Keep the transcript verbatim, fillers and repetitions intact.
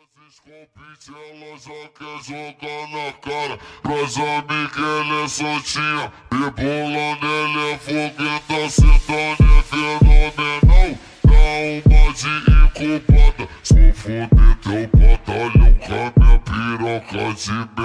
Convite, ela já quer jogar na cara. Pras amigas ela é soltinha, rebolando ela é foguenta, sentando é fenomenal. Dá uma de incubada, só foder teu batalhão com a minha piroca de